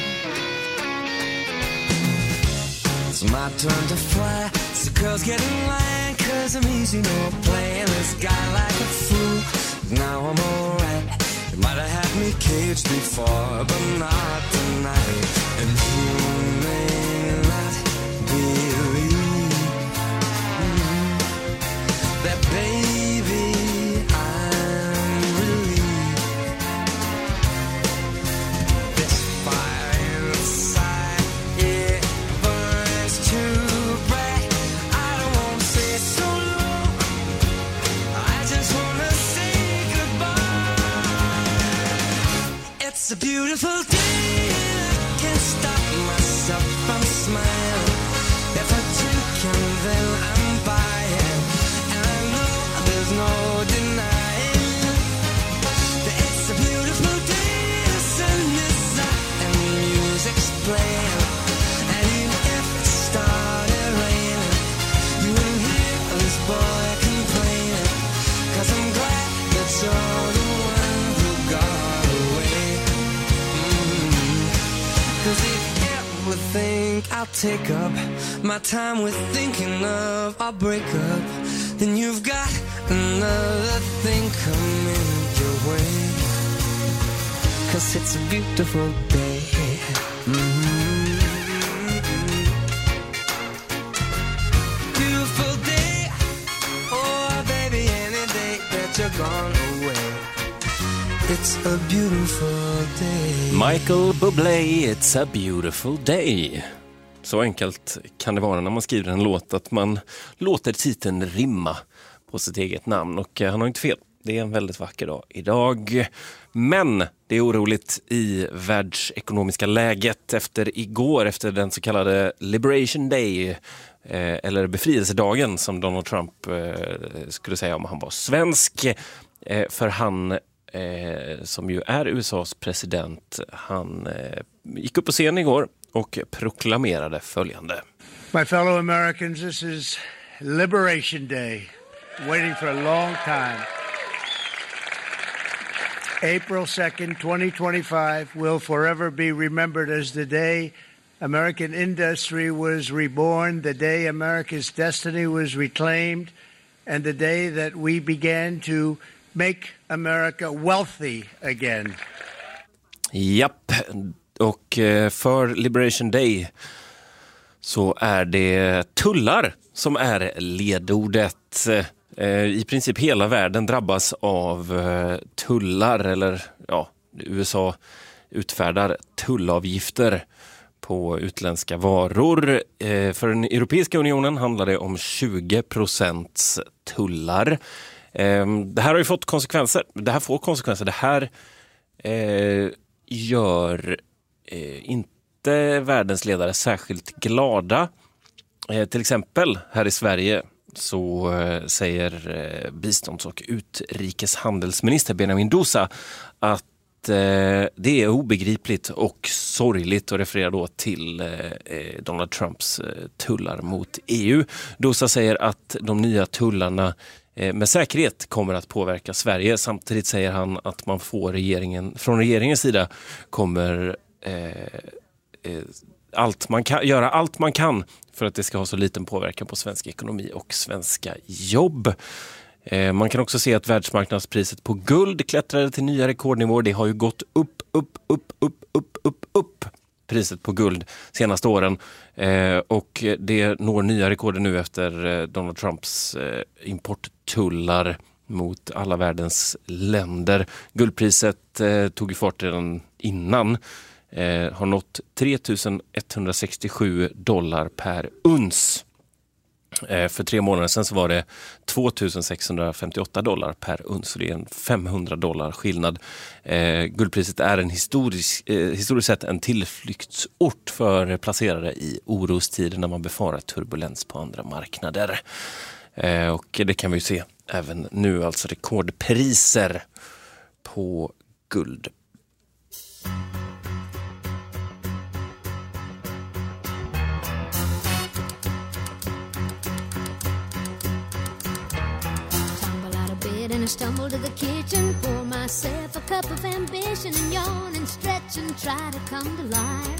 It's my turn to fly, so girls get in line, 'cause I'm easy, no playing this guy like a fool. Now I'm alright, you might have had me caged before, but not tonight. And you may not believe mm, that, baby, I'm relieved. This fire inside, it burns too bright. I don't want to say so long, I just want to say goodbye. It's a beautiful day and I can't stop myself from smiling. If I drink and then I'm buying, and I know there's no denying that it's a beautiful day, the sun is up and the music's playing, and even if it started raining, you wouldn't hear this boy complaining, 'cause I'm glad that you're the one who got away. Mm. 'Cause if you ever think I'll take up my time with thinking of our breakup, then you've got another thing coming your way. 'Cause it's a beautiful day. Mm-hmm. Beautiful day. Oh, baby, any day that you're gone away. It's a beautiful day. Michael Bublé, It's a beautiful day. Så enkelt kan det vara när man skriver en låt, att man låter titeln rimma på sitt eget namn. Och han har inte fel, det är en väldigt vacker dag idag. Men det är oroligt i världsekonomiska läget efter igår, efter den så kallade Liberation Day, eh, eller befrielsedagen som Donald Trump eh, skulle säga om han var svensk. Eh, för han, eh, som ju är U S A:s president, han eh, gick upp på scen igår och proklamerade följande. My fellow Americans, this is Liberation Day, waiting for a long time. April second, twenty twenty-five will forever be remembered as the day American industry was reborn, the day America's destiny was reclaimed, and the day that we began to make America wealthy again. Japp, och för Liberation Day så är det tullar som är ledordet. I princip hela världen drabbas av tullar, eller ja, U S A utfärdar tullavgifter på utländska varor. För den Europeiska unionen handlar det om tjugo procent tullar. Det här har ju fått konsekvenser. Det här får konsekvenser. Det här eh, gör eh, inte världens ledare särskilt glada. Eh, till exempel här i Sverige så eh, säger eh, bistånds- och utrikeshandelsminister Benjamin Ingrosso att det är obegripligt och sorgligt, och refererar då till eh, Donald Trumps eh, tullar mot E U. Dosa säger att de nya tullarna med säkerhet kommer att påverka Sverige. Samtidigt säger han att man får regeringen, från regeringens sida kommer eh, eh, allt man kan, göra allt man kan för att det ska ha så liten påverkan på svensk ekonomi och svenska jobb. Eh, man kan också se att världsmarknadspriset på guld klättrade till nya rekordnivåer. Det har ju gått upp, upp, upp, upp, upp, upp, upp. Priset på guld senaste åren eh, och det når nya rekorder nu efter eh, Donald Trumps eh, importtullar mot alla världens länder. Guldpriset eh, tog i fart redan innan, eh, har nått tre tusen etthundrasextiosju dollar per uns. Eh, för tre månader sedan så var det två tusen sexhundrafemtioåtta dollar per uns, så det är en femhundra dollar skillnad. Eh, guldpriset är en historisk, eh, historiskt sett en tillflyktsort för placerare i orostider när man befarar turbulens på andra marknader. Eh, och det kan vi ju se även nu, alltså rekordpriser på guld. And I stumble to the kitchen, pour myself a cup of ambition and yawn and stretch and try to come to life.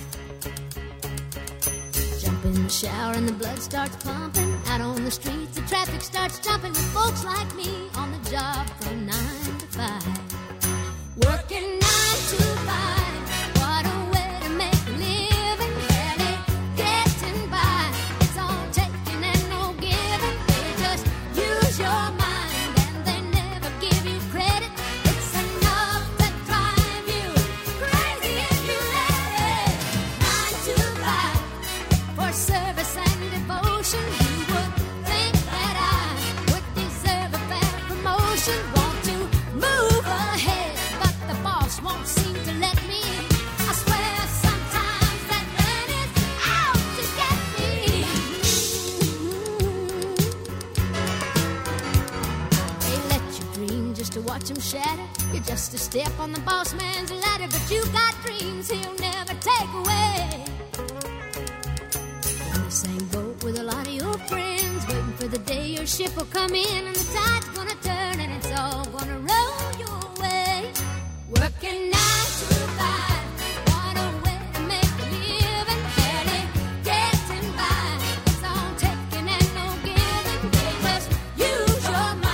Jump in the shower and the blood starts pumping. Out on the streets the traffic starts jumping with folks like me on the job from nine to five. Working nine to five, what a way to make a living. Barely getting by, it's all taking and no giving. They just use your mind. Watch him shatter. You're just a step on the boss man's ladder, but you got dreams he'll never take away. In the same boat with a lot of your friends, waiting for the day your ship will come in and the tide's gonna turn and it's all gonna roll your way. Working nine to five, what a way to make a living. Barely getting by, it's all taking and no giving. They just use your mind.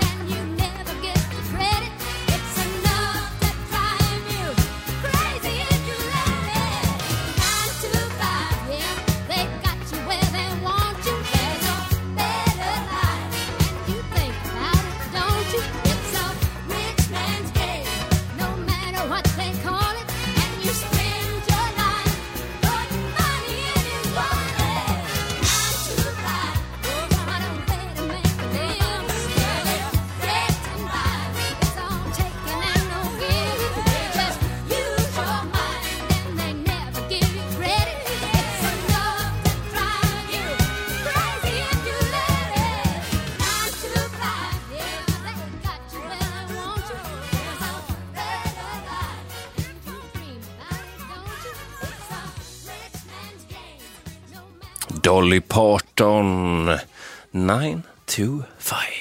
Dolly Parton, nine to five.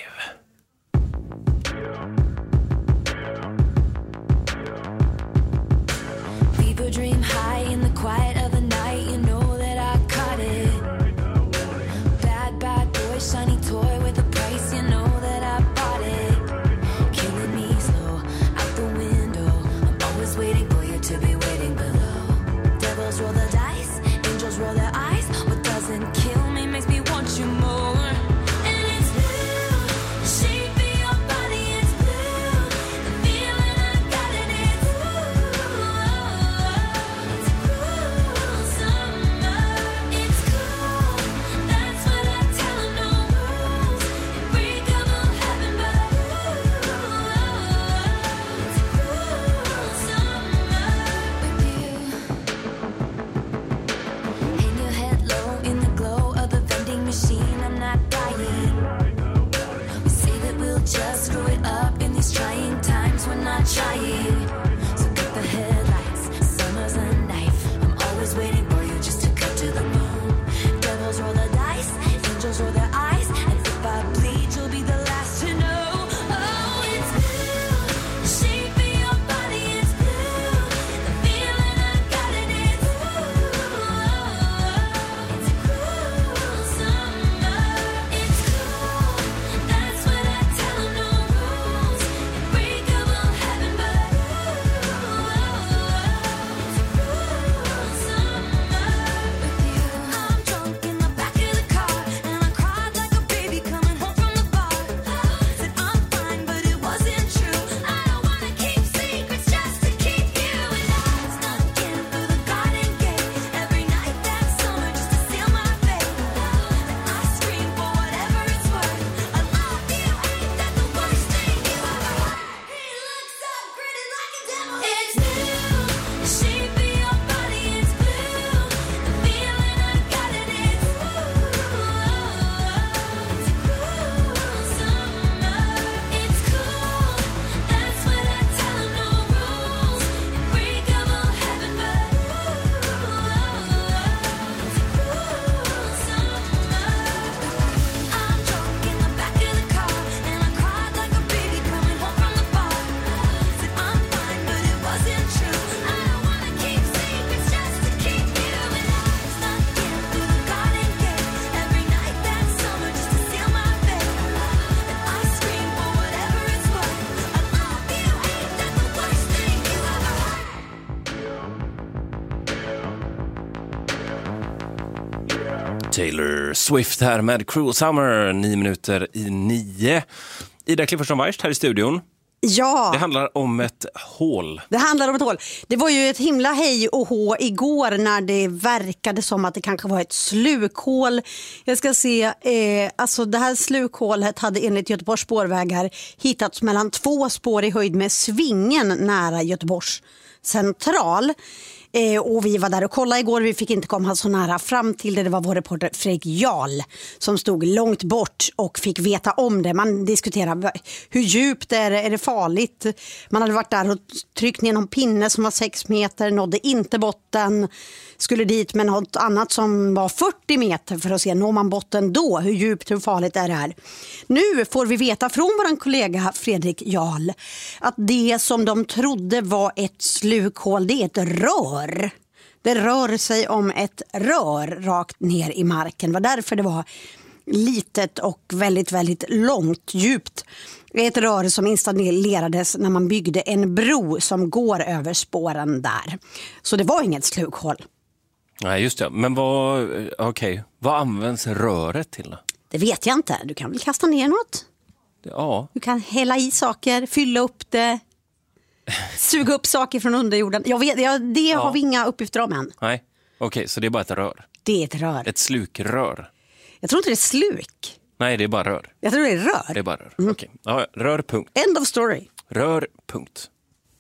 Fever dream high in the quiet of the night. You know that I caught it. Bad, bad boy, shiny toy with a price. You know that I bought it. Killing me slow, out the window. I'm always waiting for you to be waiting below. Devils roll the dice, angels roll their eyes. What doesn't kill me makes me want you more. And it's blue, the shape of your body is blue. The feeling I got in it, ooh. It's cruel summer, it's cool. That's what I tell 'em, no rules. Unbreakable heaven, but ooh, it's cruel summer with you. Hang your head low in the glow of the vending machine. I'm not dying. We say that we'll just screw it up in these trying times. We're not trying. So get the headlights. Summer's a knife. I'm always waiting for you just to cut to the bone. Devils roll the dice. Angels roll their eyes. And if I bleed, you'll be the last to Taylor Swift här med Cruel Summer, nio minuter i nio. Ida Cliffordson-Weist här i studion. Ja. Det handlar om ett hål. Det handlar om ett hål. Det var ju ett himla hej och hå igår när det verkade som att det kanske var ett slukhål. Jag ska se, eh, alltså det här slukhålet hade enligt Göteborgs spårvägar hittats mellan två spår i höjd med Svingen nära Göteborgs central. Eh, och vi var där och kollade igår, vi fick inte komma så nära fram till det. Det var vår reporter Fredrik Jarl som stod långt bort och fick veta om det. Man diskuterade hur djupt är det, är det farligt? Man hade varit där och tryckt ner någon pinne som var sex meter, nådde inte botten, skulle dit med något annat som var fyrtio meter för att se, når man botten då? Hur djupt, hur farligt är det här? Nu får vi veta från vår kollega Fredrik Jarl att det som de trodde var ett slukhål, det är ett rör. Det rör sig om ett rör rakt ner i marken. Det var därför det var litet och väldigt, väldigt långt, djupt. Ett rör som installerades när man byggde en bro som går över spåren där. Så det var inget slukhål. Nej, just det. Men vad, okej, okay. vad används röret till? Det vet jag inte. Du kan väl kasta ner något? Ja. Du kan hälla i saker, fylla upp det, suga upp saker från underjorden. Jag vet, jag, det ja. har vi inga uppgifter om än. Nej, okej, okay, så det är bara ett rör? Det är ett rör. Ett slukrör? Jag tror inte det är sluk. Nej, det är bara rör. Jag tror det är rör. Det är bara rör, mm. okej. Okay. Ja, rör, punkt. End of story. Rör, punkt.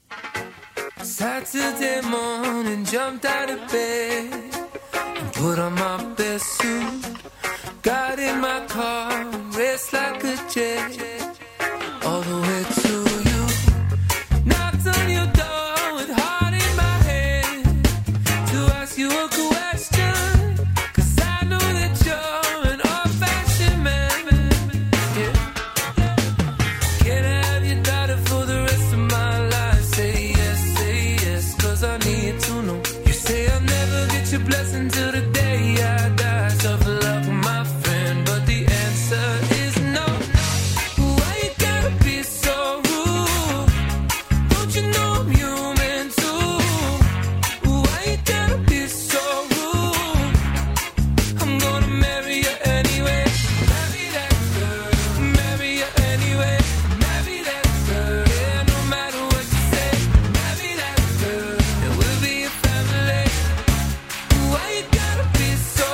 Saturday morning, jumped out of bed and put on my best suit. Got in my car, raced like a jet all the way to you. Knocked on your door with heart in my head to ask you a question, 'cause I know that you're an old-fashioned man. Yeah. Can I have your daughter for the rest of my life? Say yes, say yes, 'cause I need to know. You say I'll never get your blessing till the day I die. Tough luck, my friend, but the answer is no. Why you gotta be so rude? Don't you know I'm human too? Why you gotta be so rude? I'm gonna marry you anyway. Marry that girl. Marry you anyway. Marry that girl. Yeah, no matter what you say. Marry that girl. And we'll be a family. Why you gotta be so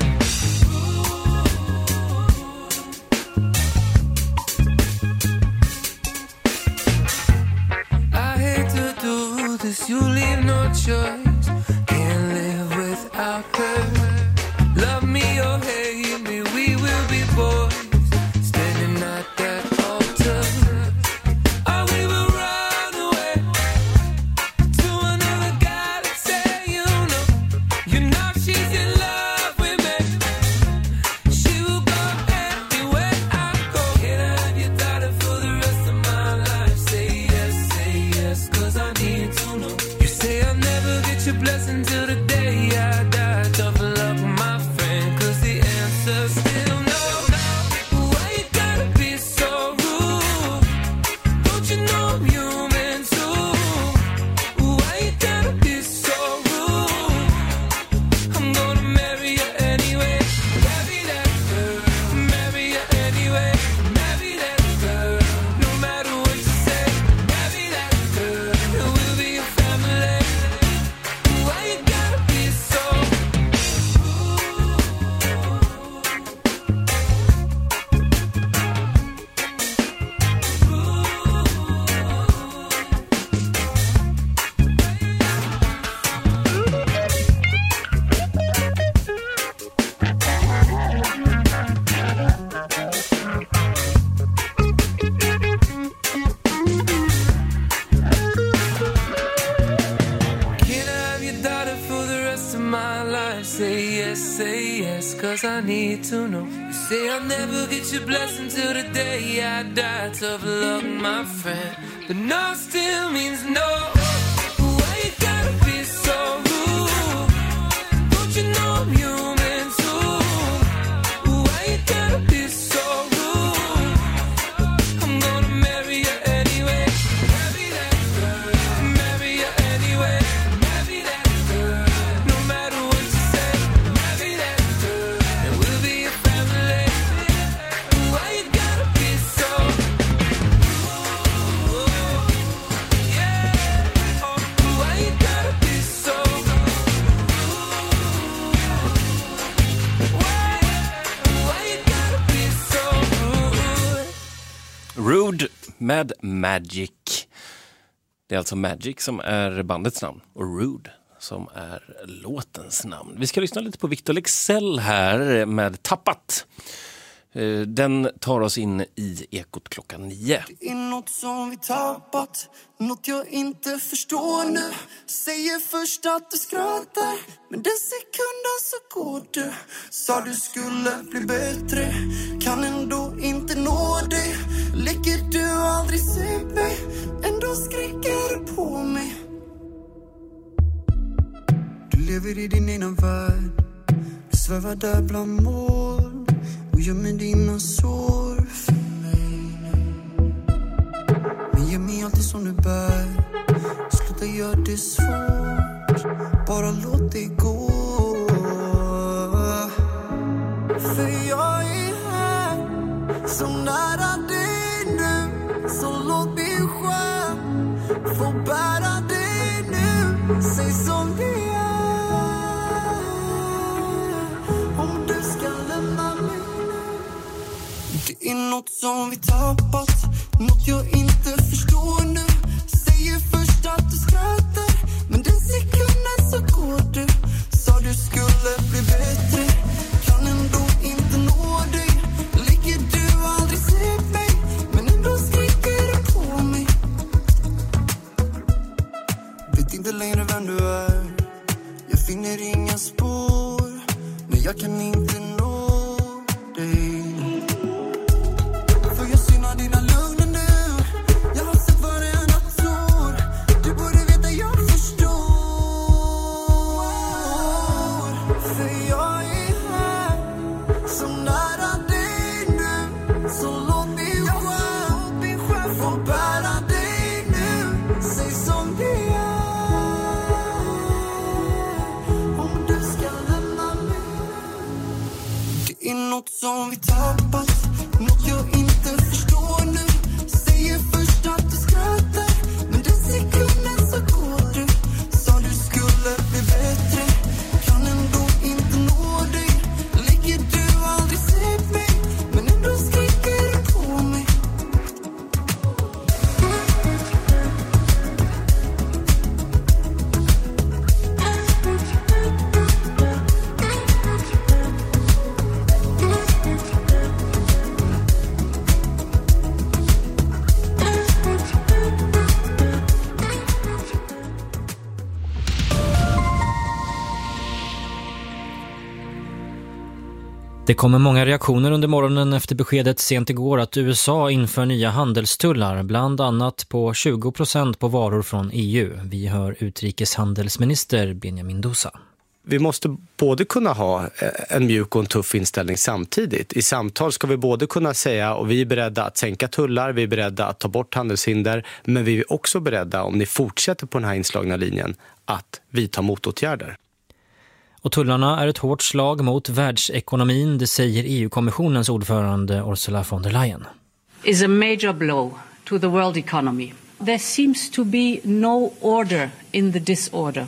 I hate to do this, you leave no choice. Can't live without her. Love me or hate me, we will be boys. Standing at that altar. Or we will run away to another guy that say you know. You know she's in love with me. She will go anywhere I go. Can I have your daughter for the rest of my life? Say yes, say yes, 'cause I need to know. You say I'll never get your blessing till the day I die. Tough luck, my friend, 'cause the answer's still no. Why you gotta be so rude? Don't you know I'm human too? Why you gotta be so rude? I'm gonna marry you anyway. Marry that girl. Marry you anyway. Marry that girl. No matter what you say. Marry that girl. And we'll be a family. Why you gotta be so Can I have your daughter for the rest of my life? Say yes, say yes, 'cause I need to know. You say I'll never get your blessing till the day I die. Tough luck, my friend, but no still means no. Why you gotta be so rude? Don't you know I'm human too? Why you gotta be so rude? I'm gonna marry you anyway. Marry that girl. Marry you anyway. Marry that girl. No matter what you say. Marry that girl. And Rude med Magic. Det är alltså Magic som är bandets namn och Rude som är låtens namn. Vi ska lyssna lite på Victor Leksell här med Tappat. Den tar oss in i Ekot klockan nio. Det är något som vi tappat, något jag inte förstår nu. Säger först att du skrattar, men den sekunden så går du. Sa du skulle bli bättre, kan ändå inte nå dig. Läcker du aldrig se mig, ändå skriker du på mig. Du lever i din ena värld, du svävar där bland moln och gömmer dina sår för mig. Men ge mig alltid som du bär, sluta gör det svårt, bara låt det gå. För jag är här, så nära dig nu, så låt mig själv få bära dig nu. Säg som det är, om du ska lämna mig. Det är något som vi tappat, något jag inte förstår nu. Säger först att du skrattar, men den sekunden så går du. Sa du skulle bli bättre, kan ändå inte nå dig. Läcker du aldrig se mig, men ändå skriker du på mig. Vet inte längre vem du är, jag finner inga spår, men jag kan inte nå dig. Dina lugna nu, jag har sett varenda tår. Du borde veta jag förstår. För jag är här, så nära dig nu, så låt mig själv få bära dig nu. Säg som det är, om du ska lämna mig. Det är något som vi tappat, något jag inte förstår nu. Säger först att du skrattar, men den sekunden så går du. Sa du skulle bli bättre, kan ändå inte nå dig. Läcker du aldrig se mig, men ändå skriker du på mig. Det kommer många reaktioner under morgonen efter beskedet sent igår att U S A inför nya handelstullar, bland annat på tjugo procent på varor från E U. Vi hör utrikeshandelsminister Benjamin Dousa. Vi måste både kunna ha en mjuk och en tuff inställning samtidigt. I samtal ska vi både kunna säga och vi är beredda att sänka tullar, vi är beredda att ta bort handelshinder, men vi är också beredda, om ni fortsätter på den här inslagna linjen, att vidta motåtgärder. Och tullarna är ett hårt slag mot världsekonomin, det säger E U-kommissionens ordförande Ursula von der Leyen. Is a major blow to the world economy. There seems to be no order in the disorder.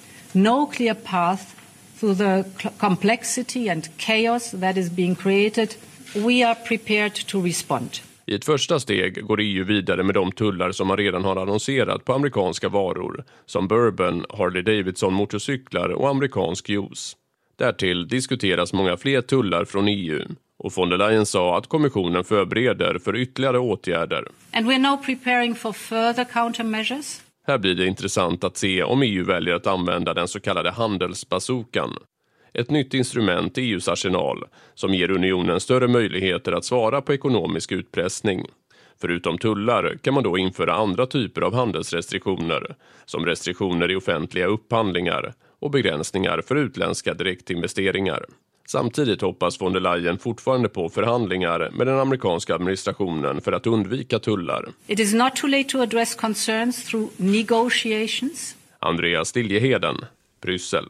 No clear path through the complexity and chaos that is being created. We are prepared to respond. I ett första steg går E U vidare med de tullar som man redan har annonserat på amerikanska varor, som bourbon, Harley Davidson motorcyklar och amerikansk juice. Därtill diskuteras många fler tullar från E U, och von der Leyen sa att kommissionen förbereder för ytterligare åtgärder. And we're now preparing for further countermeasures. Här blir det intressant att se om E U väljer att använda den så kallade handelsbazookan. Ett nytt instrument i E U:s arsenal som ger unionen större möjligheter att svara på ekonomisk utpressning. Förutom tullar kan man då införa andra typer av handelsrestriktioner, som restriktioner i offentliga upphandlingar och begränsningar för utländska direktinvesteringar. Samtidigt hoppas von der Leyen fortfarande på förhandlingar med den amerikanska administrationen för att undvika tullar. It is not too late to address concerns through negotiations. Andreas Liljeheden, Bryssel.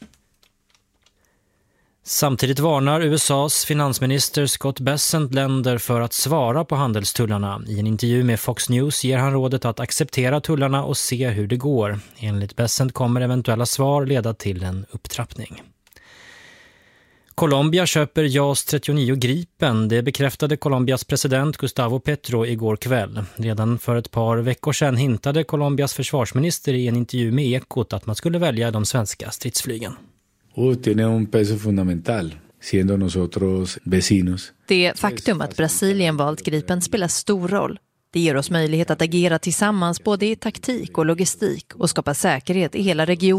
Samtidigt varnar U S A:s finansminister Scott Bessent länder för att svara på handelstullarna. I en intervju med Fox News ger han rådet att acceptera tullarna och se hur det går. Enligt Bessent kommer eventuella svar leda till en upptrappning. Colombia köper JAS trettionio Gripen. Det bekräftade Colombias president Gustavo Petro igår kväll. Redan för ett par veckor sedan hintade Colombias försvarsminister i en intervju med Ekot att man skulle välja de svenska stridsflygen. Och tiene un peso fundamental, siendo nosotros vecinos. Det faktum att Brasilien valt Gripen spelar stor roll. Det ger oss möjlighet att agera tillsammans både i taktik och logistik och skapa säkerhet i hela regionen.